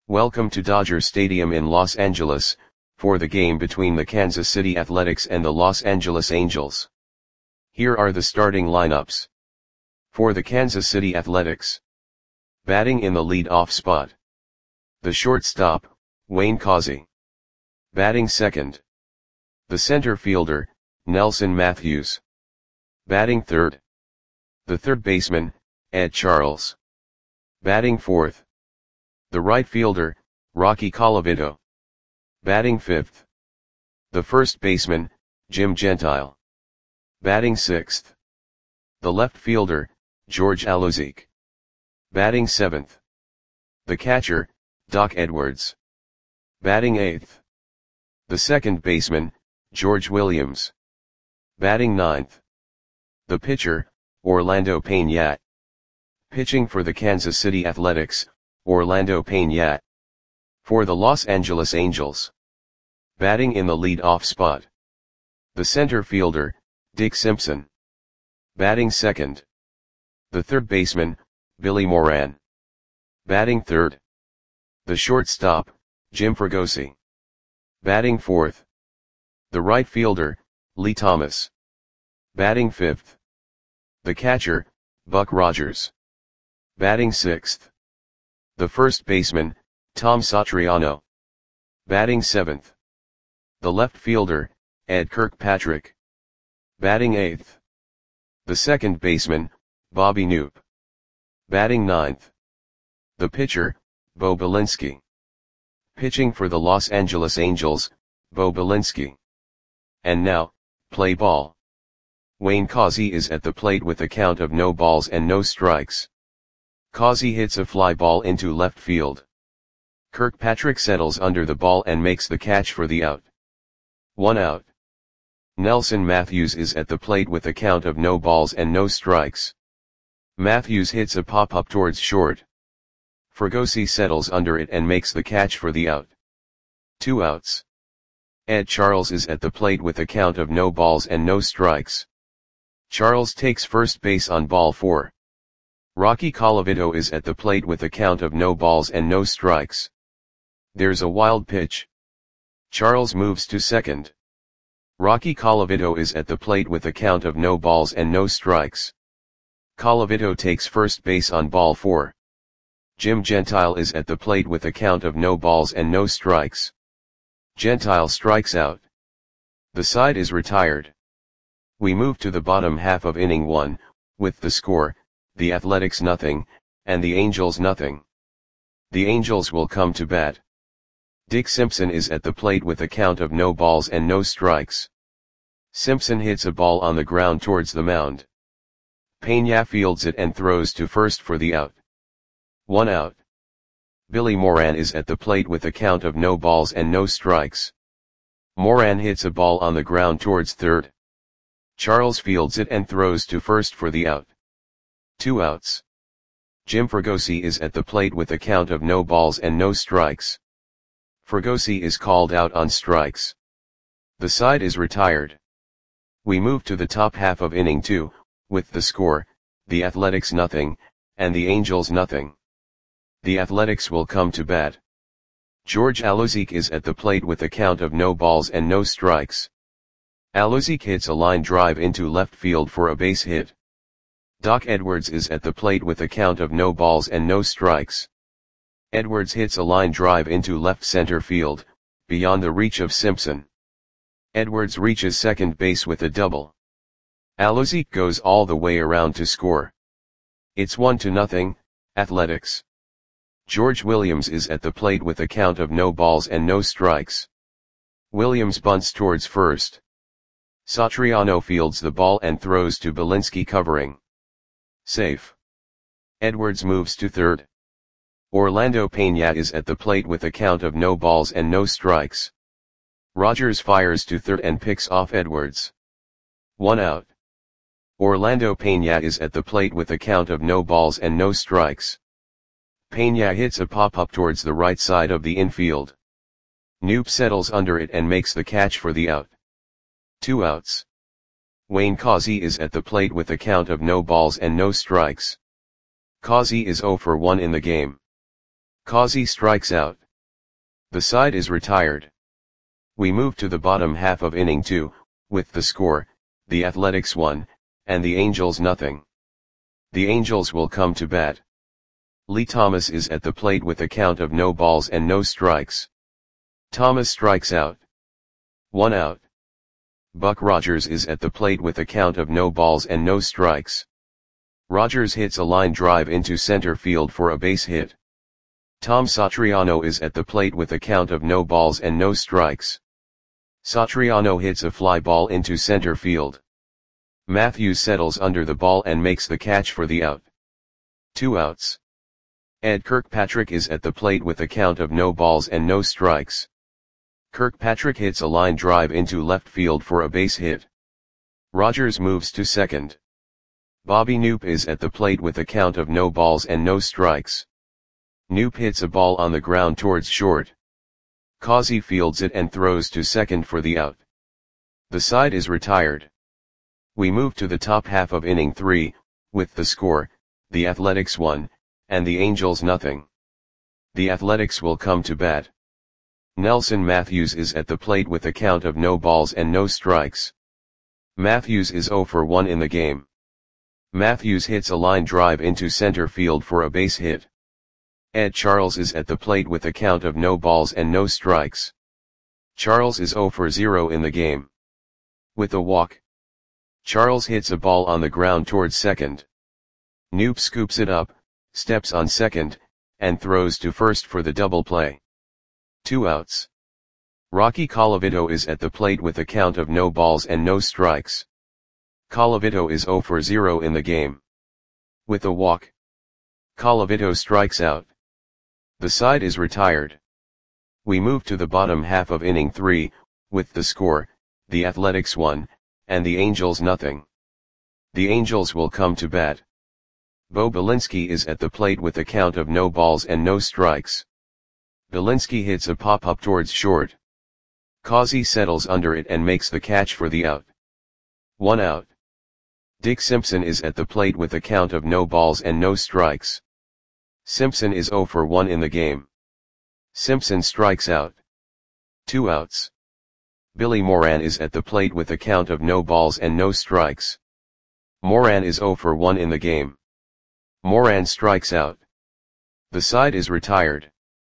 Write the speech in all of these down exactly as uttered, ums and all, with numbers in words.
Welcome to Dodger Stadium in Los Angeles, for the game between the Kansas City Athletics and the Los Angeles Angels. Here are the starting lineups. For the Kansas City Athletics. Batting in the lead-off spot. The shortstop, Wayne Causey. Batting second. The center fielder, Nelson Matthews. Batting third. The third baseman, Ed Charles. Batting fourth. The right fielder, Rocky Colavito. Batting fifth. The first baseman, Jim Gentile. Batting sixth. The left fielder, George Alozique. Batting seventh. The catcher, Doc Edwards. Batting eighth. The second baseman, George Williams. Batting ninth. The pitcher, Orlando Pena. Pitching for the Kansas City Athletics, Orlando Pena. For the Los Angeles Angels. Batting in the lead-off spot. The center fielder, Dick Simpson. Batting second. The third baseman, Billy Moran. Batting third. The shortstop, Jim Fregosi. Batting fourth. The right fielder, Lee Thomas. Batting fifth. The catcher, Buck Rogers. Batting sixth. The first baseman, Tom Satriano. Batting seventh. The left fielder, Ed Kirkpatrick. Batting eighth. The second baseman, Bobby Knoop. Batting ninth. The pitcher, Bo Belinsky. Pitching for the Los Angeles Angels, Bo Belinsky. And now, play ball. Wayne Causey is at the plate with a count of no balls and no strikes. Causey hits a fly ball into left field. Kirkpatrick settles under the ball and makes the catch for the out. One out. Nelson Matthews is at the plate with a count of no balls and no strikes. Matthews hits a pop-up towards short. Fregosi settles under it and makes the catch for the out. Two outs. Ed Charles is at the plate with a count of no balls and no strikes. Charles takes first base on ball four. Rocky Colavito is at the plate with a count of no balls and no strikes. There's a wild pitch. Charles moves to second. Rocky Colavito is at the plate with a count of no balls and no strikes. Colavito takes first base on ball four. Jim Gentile is at the plate with a count of no balls and no strikes. Gentile strikes out. The side is retired. We move to the bottom half of inning one, with the score, the Athletics nothing, and the Angels nothing. The Angels will come to bat. Dick Simpson is at the plate with a count of no balls and no strikes. Simpson hits a ball on the ground towards the mound. Pena fields it and throws to first for the out. One out. Billy Moran is at the plate with a count of no balls and no strikes. Moran hits a ball on the ground towards third. Charles fields it and throws to first for the out. Two outs. Jim Fregosi is at the plate with a count of no balls and no strikes. Fregosi is called out on strikes. The side is retired. We move to the top half of inning two, with the score, the Athletics nothing, and the Angels nothing. The Athletics will come to bat. George Alozique is at the plate with a count of no balls and no strikes. Alozique hits a line drive into left field for a base hit. Doc Edwards is at the plate with a count of no balls and no strikes. Edwards hits a line drive into left center field, beyond the reach of Simpson. Edwards reaches second base with a double. Alozique goes all the way around to score. It's one to nothing, Athletics. George Williams is at the plate with a count of no balls and no strikes. Williams bunts towards first. Satriano fields the ball and throws to Belinsky covering. Safe. Edwards moves to third. Orlando Pena is at the plate with a count of no balls and no strikes. Rogers fires to third and picks off Edwards. One out. Orlando Pena is at the plate with a count of no balls and no strikes. Pena hits a pop-up towards the right side of the infield. Knoop settles under it and makes the catch for the out. Two outs. Wayne Causey is at the plate with a count of no balls and no strikes. Causey is zero for one in the game. Causey strikes out. The side is retired. We move to the bottom half of inning two, with the score, the Athletics one, and the Angels nothing. The Angels will come to bat. Lee Thomas is at the plate with a count of no balls and no strikes. Thomas strikes out. One out. Buck Rogers is at the plate with a count of no balls and no strikes. Rogers hits a line drive into center field for a base hit. Tom Satriano is at the plate with a count of no balls and no strikes. Satriano hits a fly ball into center field. Matthews settles under the ball and makes the catch for the out. Two outs. Ed Kirkpatrick is at the plate with a count of no balls and no strikes. Kirkpatrick hits a line drive into left field for a base hit. Rogers moves to second. Bobby Knoop is at the plate with a count of no balls and no strikes. Knoop hits a ball on the ground towards short. Causey fields it and throws to second for the out. The side is retired. We move to the top half of inning three, with the score, the Athletics one, and the Angels nothing. The Athletics will come to bat. Nelson Matthews is at the plate with a count of no balls and no strikes. Matthews is oh for one in the game. Matthews hits a line drive into center field for a base hit. Ed Charles is at the plate with a count of no balls and no strikes. Charles is oh for zero in the game. With a walk, Charles hits a ball on the ground towards second. Knoop scoops it up, steps on second, and throws to first for the double play. Two outs. Rocky Colavito is at the plate with a count of no balls and no strikes. Colavito is oh for zero in the game. With a walk, Colavito strikes out. The side is retired. We move to the bottom half of inning three, with the score, the Athletics one, and the Angels nothing. The Angels will come to bat. Bo Belinsky is at the plate with a count of no balls and no strikes. Belinsky hits a pop-up towards short. Causey settles under it and makes the catch for the out. One out. Dick Simpson is at the plate with a count of no balls and no strikes. Simpson is oh for one in the game. Simpson strikes out. Two outs. Billy Moran is at the plate with a count of no balls and no strikes. Moran is oh for one in the game. Moran strikes out. The side is retired.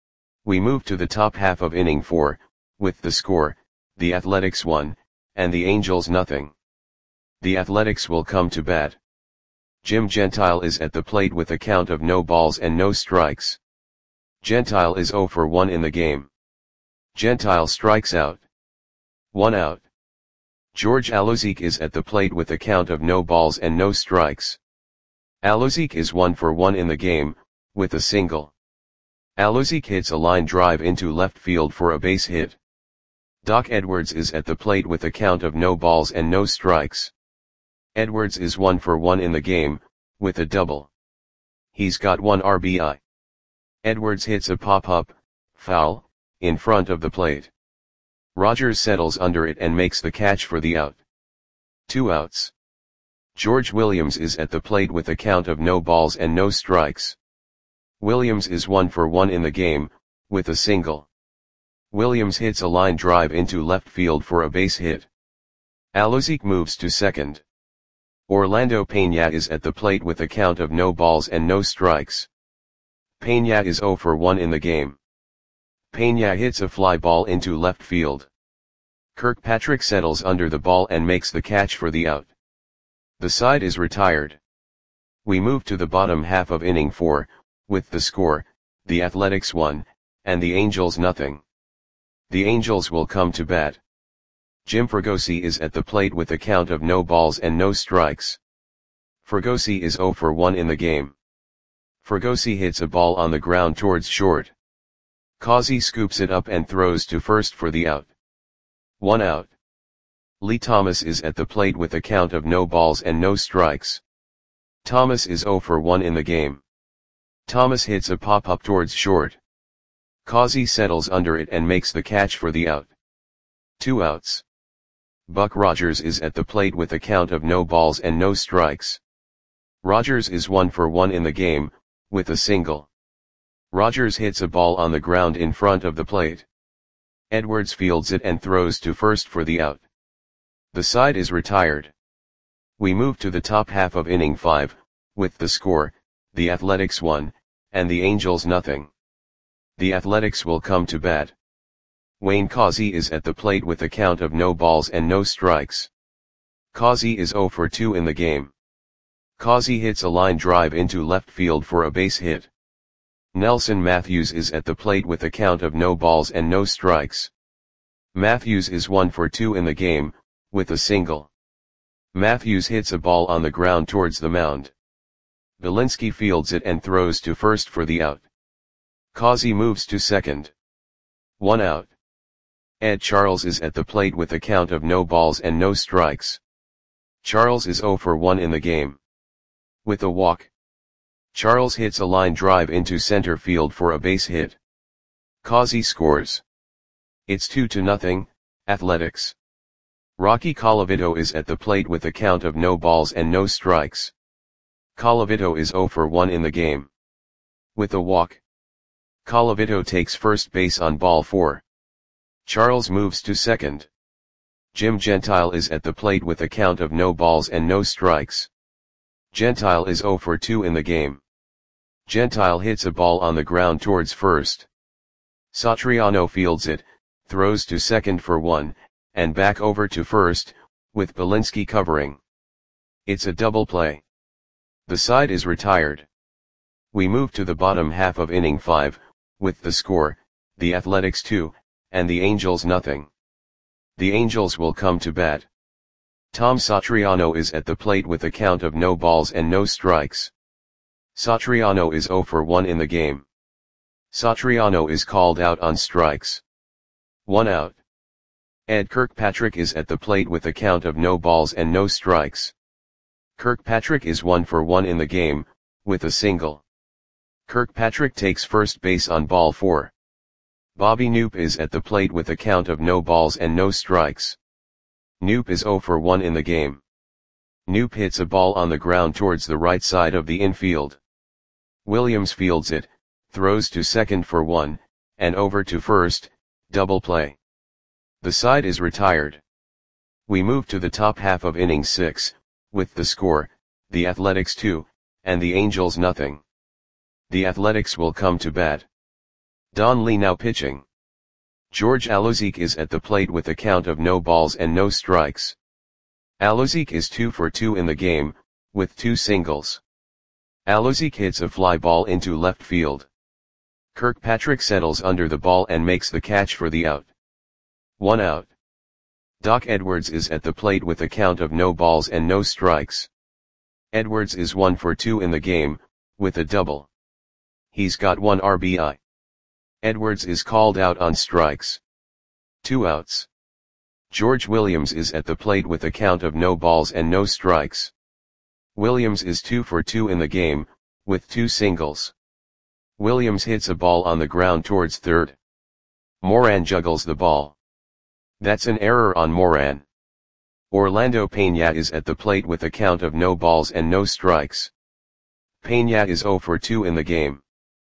We move to the top half of inning four, with the score, the Athletics one, and the Angels nothing. The Athletics will come to bat. Jim Gentile is at the plate with a count of no balls and no strikes. Gentile is oh for one in the game. Gentile strikes out. One out. George Alozique is at the plate with a count of no balls and no strikes. Alozique is one for one in the game, with a single. Alozique hits a line drive into left field for a base hit. Doc Edwards is at the plate with a count of no balls and no strikes. Edwards is one for one in the game, with a double. He's got one R B I. Edwards hits a pop-up, foul, in front of the plate. Rogers settles under it and makes the catch for the out. Two outs. George Williams is at the plate with a count of no balls and no strikes. Williams is one for one in the game, with a single. Williams hits a line drive into left field for a base hit. Alozique moves to second. Orlando Pena is at the plate with a count of no balls and no strikes. Pena is oh for one in the game. Pena hits a fly ball into left field. Kirkpatrick settles under the ball and makes the catch for the out. The side is retired. We move to the bottom half of inning four, with the score, the Athletics one, and the Angels nothing. The Angels will come to bat. Jim Fregosi is at the plate with a count of no balls and no strikes. Fregosi is oh for one in the game. Fregosi hits a ball on the ground towards short. Causey scoops it up and throws to first for the out. One out. Lee Thomas is at the plate with a count of no balls and no strikes. Thomas is oh for one in the game. Thomas hits a pop-up towards short. Causey settles under it and makes the catch for the out. Two outs. Buck Rogers is at the plate with a count of no balls and no strikes. Rogers is one for one in the game, with a single. Rogers hits a ball on the ground in front of the plate. Edwards fields it and throws to first for the out. The side is retired. We move to the top half of inning five, with the score, the Athletics one, and the Angels nothing. The Athletics will come to bat. Wayne Causey is at the plate with a count of no balls and no strikes. Causey is oh for two in the game. Causey hits a line drive into left field for a base hit. Nelson Matthews is at the plate with a count of no balls and no strikes. Matthews is one for two in the game, with a single. Matthews hits a ball on the ground towards the mound. Belinsky fields it and throws to first for the out. Causey moves to second. One out. Ed Charles is at the plate with a count of no balls and no strikes. Charles is oh for one in the game. With a walk. Charles hits a line drive into center field for a base hit. Causey scores. It's two to nothing, Athletics. Rocky Colavito is at the plate with a count of no balls and no strikes. Colavito is oh for one in the game. With a walk. Colavito takes first base on ball four. Charles moves to second. Jim Gentile is at the plate with a count of no balls and no strikes. Gentile is oh for two in the game. Gentile hits a ball on the ground towards first. Satriano fields it, throws to second for one, and back over to first, with Belinsky covering. It's a double play. The side is retired. We move to the bottom half of inning five, with the score, the Athletics two, and the Angels nothing. The Angels will come to bat. Tom Satriano is at the plate with a count of no balls and no strikes. Satriano is oh for one in the game. Satriano is called out on strikes. One out. Ed Kirkpatrick is at the plate with a count of no balls and no strikes. Kirkpatrick is one for one in the game, with a single. Kirkpatrick takes first base on ball four. Bobby Knoop is at the plate with a count of no balls and no strikes. Knoop is oh for one in the game. Knoop hits a ball on the ground towards the right side of the infield. Williams fields it, throws to second for one, and over to first, double play. The side is retired. We move to the top half of inning six, with the score, the Athletics two, and the Angels nothing. The Athletics will come to bat. Don Lee now pitching. George Alozique is at the plate with a count of no balls and no strikes. Alozique is two for two in the game, with two singles. Alozique hits a fly ball into left field. Kirkpatrick settles under the ball and makes the catch for the out. One out. Doc Edwards is at the plate with a count of no balls and no strikes. Edwards is one for two in the game, with a double. He's got one R B I. Edwards is called out on strikes. Two outs. George Williams is at the plate with a count of no balls and no strikes. Williams is two for two in the game, with two singles. Williams hits a ball on the ground towards third. Moran juggles the ball. That's an error on Moran. Orlando Peña is at the plate with a count of no balls and no strikes. Peña is oh for two in the game.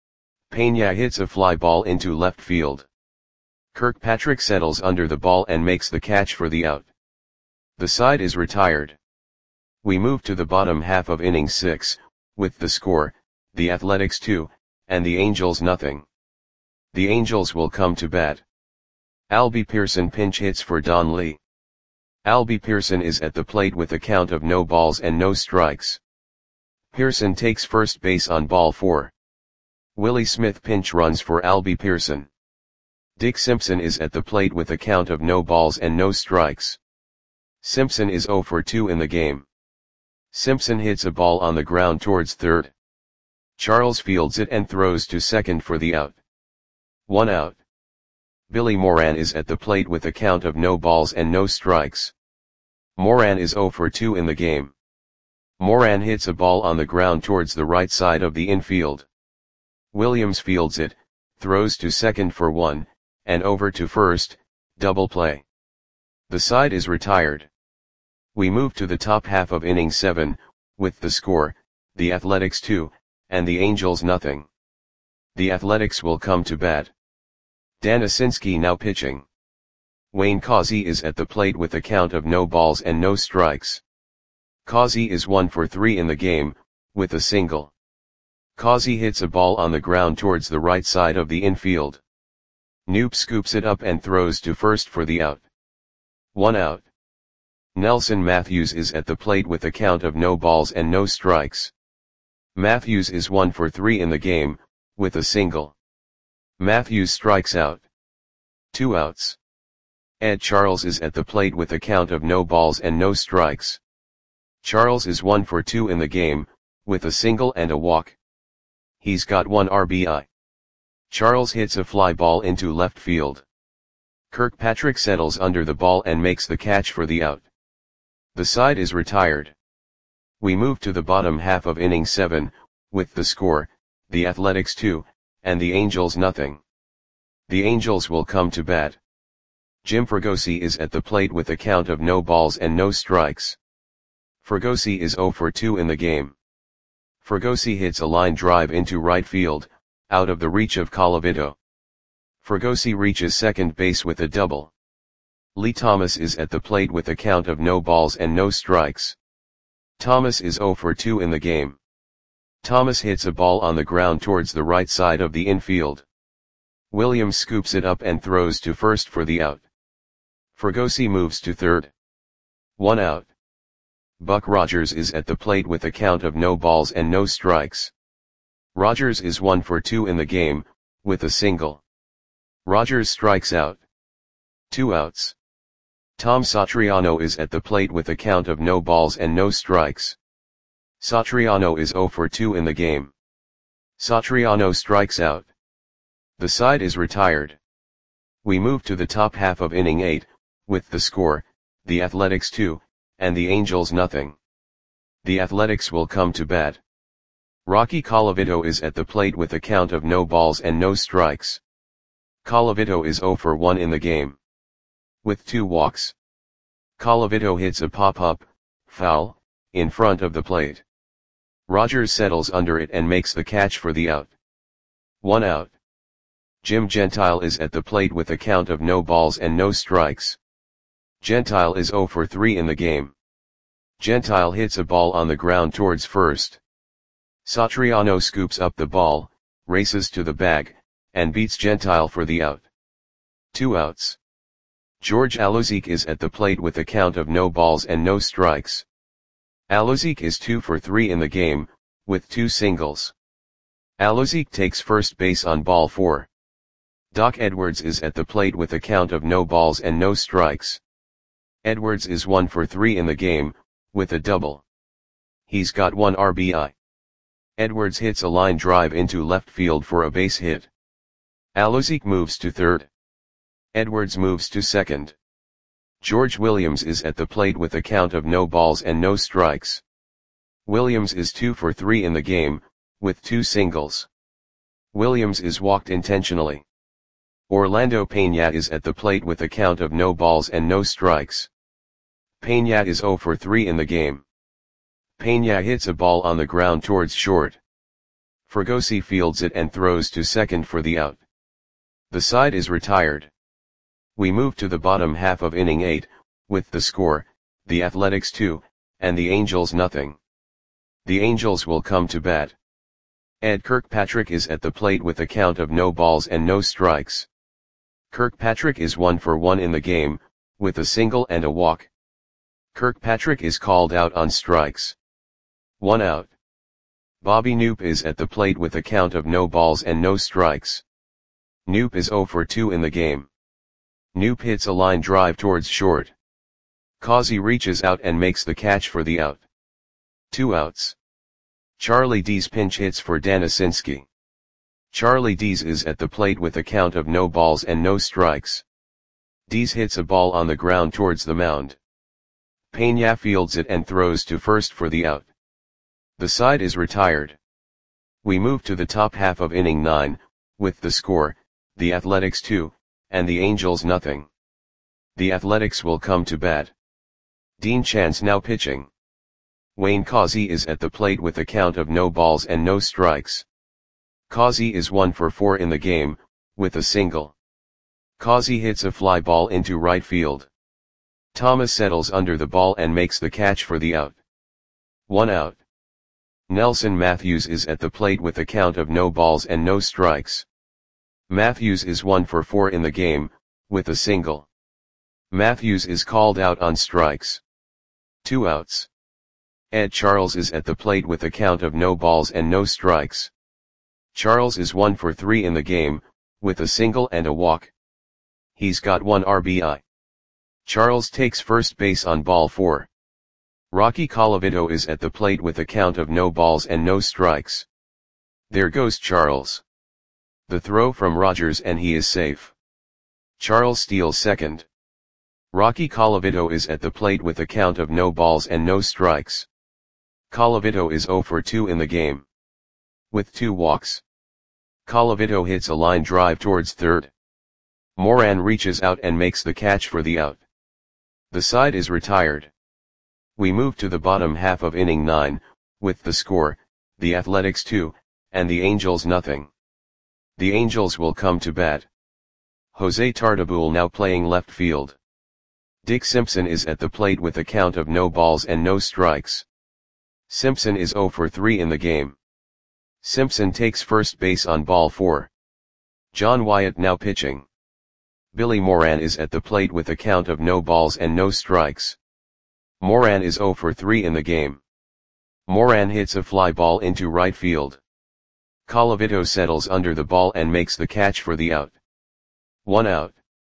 Peña hits a fly ball into left field. Kirkpatrick settles under the ball and makes the catch for the out. The side is retired. We move to the bottom half of inning six, with the score, the Athletics two, and the Angels nothing. The Angels will come to bat. Albie Pearson pinch hits for Don Lee. Albie Pearson is at the plate with a count of no balls and no strikes. Pearson takes first base on ball four. Willie Smith pinch runs for Albie Pearson. Dick Simpson is at the plate with a count of no balls and no strikes. Simpson is oh for two in the game. Simpson hits a ball on the ground towards third. Charles fields it and throws to second for the out. One out. Billy Moran is at the plate with a count of no balls and no strikes. Moran is oh for two in the game. Moran hits a ball on the ground towards the right side of the infield. Williams fields it, throws to second for one, and over to first, double play. The side is retired. We move to the top half of inning seven, with the score, the Athletics two, and the Angels nothing. The Athletics will come to bat. Danisinski now pitching. Wayne Causey is at the plate with a count of no balls and no strikes. Causey is one for three in the game, with a single. Causey hits a ball on the ground towards the right side of the infield. Knoop scoops it up and throws to first for the out. One out. Nelson Matthews is at the plate with a count of no balls and no strikes. Matthews is one for three in the game, with a single. Matthews strikes out. Two outs. Ed Charles is at the plate with a count of no balls and no strikes. Charles is one for two in the game, with a single and a walk. He's got one R B I. Charles hits a fly ball into left field. Kirkpatrick settles under the ball and makes the catch for the out. The side is retired. We move to the bottom half of inning seven, with the score, the Athletics two, and the Angels nothing. The Angels will come to bat. Jim Fregosi is at the plate with a count of no balls and no strikes. Fregosi is zero for two in the game. Fregosi hits a line drive into right field, out of the reach of Colavito. Fregosi reaches second base with a double. Lee Thomas is at the plate with a count of no balls and no strikes. Thomas is zero for two in the game. Thomas hits a ball on the ground towards the right side of the infield. Williams scoops it up and throws to first for the out. Fregosi moves to third. One out. Buck Rogers is at the plate with a count of no balls and no strikes. Rogers is one for two in the game, with a single. Rogers strikes out. Two outs. Tom Satriano is at the plate with a count of no balls and no strikes. Satriano is zero for two in the game. Satriano strikes out. The side is retired. We move to the top half of inning eight, with the score, the Athletics two, and the Angels nothing. The Athletics will come to bat. Rocky Colavito is at the plate with a count of no balls and no strikes. Colavito is zero for one in the game. With two walks. Colavito hits a pop-up, foul, in front of the plate. Rogers settles under it and makes the catch for the out. One out. Jim Gentile is at the plate with a count of no balls and no strikes. Gentile is zero for three in the game. Gentile hits a ball on the ground towards first. Satriano scoops up the ball, races to the bag, and beats Gentile for the out. Two outs. George Alozique is at the plate with a count of no balls and no strikes. Alozique is two for three in the game, with two singles. Alozique takes first base on ball four. Doc Edwards is at the plate with a count of no balls and no strikes. Edwards is one for three in the game, with a double. He's got one R B I. Edwards hits a line drive into left field for a base hit. Alozique moves to third. Edwards moves to second. George Williams is at the plate with a count of no balls and no strikes. Williams is two for three in the game, with two singles. Williams is walked intentionally. Orlando Peña is at the plate with a count of no balls and no strikes. Peña is zero for three in the game. Peña hits a ball on the ground towards short. Fregosi fields it and throws to second for the out. The side is retired. We move to the bottom half of inning eight, with the score, the Athletics two, and the Angels nothing. The Angels will come to bat. Ed Kirkpatrick is at the plate with a count of no balls and no strikes. Kirkpatrick is one for one in the game, with a single and a walk. Kirkpatrick is called out on strikes. One out. Bobby Knoop is at the plate with a count of no balls and no strikes. Knoop is zero for two in the game. Knoop hits a line drive towards short. Causey reaches out and makes the catch for the out. Two outs. Charlie Dees pinch hits for Danisinski. Charlie Dees is at the plate with a count of no balls and no strikes. Dees hits a ball on the ground towards the mound. Peña fields it and throws to first for the out. The side is retired. We move to the top half of inning nine, with the score, the Athletics two, and the Angels nothing. The Athletics will come to bat. Dean Chance now pitching. Wayne Causey is at the plate with a count of no balls and no strikes. Causey is one for four in the game, with a single. Causey hits a fly ball into right field. Thomas settles under the ball and makes the catch for the out. One out. Nelson Matthews is at the plate with a count of no balls and no strikes. Matthews is one for four in the game, with a single. Matthews is called out on strikes. Two outs. Ed Charles is at the plate with a count of no balls and no strikes. Charles is one for three in the game, with a single and a walk. He's got one R B I. Charles takes first base on ball four. Rocky Colavito is at the plate with a count of no balls and no strikes. There goes Charles. The throw from Rogers and he is safe. Charles steals second. Rocky Colavito is at the plate with a count of no balls and no strikes. Colavito is zero for two in the game. With two walks. Colavito hits a line drive towards third. Moran reaches out and makes the catch for the out. The side is retired. We move to the bottom half of inning nine, with the score, the Athletics two, and the Angels nothing. The Angels will come to bat. Jose Tartabull now playing left field. Dick Simpson is at the plate with a count of no balls and no strikes. Simpson is zero for three in the game. Simpson takes first base on ball four. John Wyatt now pitching. Billy Moran is at the plate with a count of no balls and no strikes. Moran is zero for three in the game. Moran hits a fly ball into right field. Colavito settles under the ball and makes the catch for the out. One out.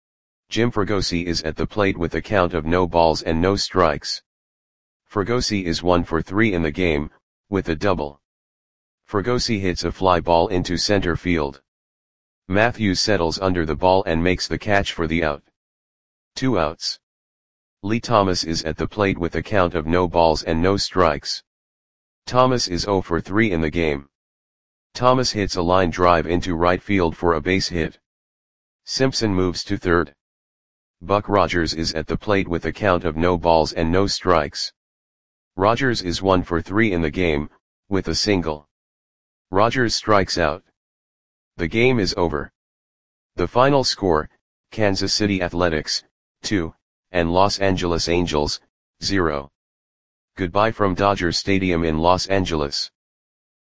Jim Fregosi is at the plate with a count of no balls and no strikes. Fregosi is one for three in the game, with a double. Fregosi hits a fly ball into center field. Matthews settles under the ball and makes the catch for the out. Two outs. Lee Thomas is at the plate with a count of no balls and no strikes. Thomas is zero for three in the game. Thomas hits a line drive into right field for a base hit. Simpson moves to third. Buck Rogers is at the plate with a count of no balls and no strikes. Rogers is one for three in the game, with a single. Rogers strikes out. The game is over. The final score, Kansas City Athletics, two, and Los Angeles Angels, zero. Goodbye from Dodger Stadium in Los Angeles.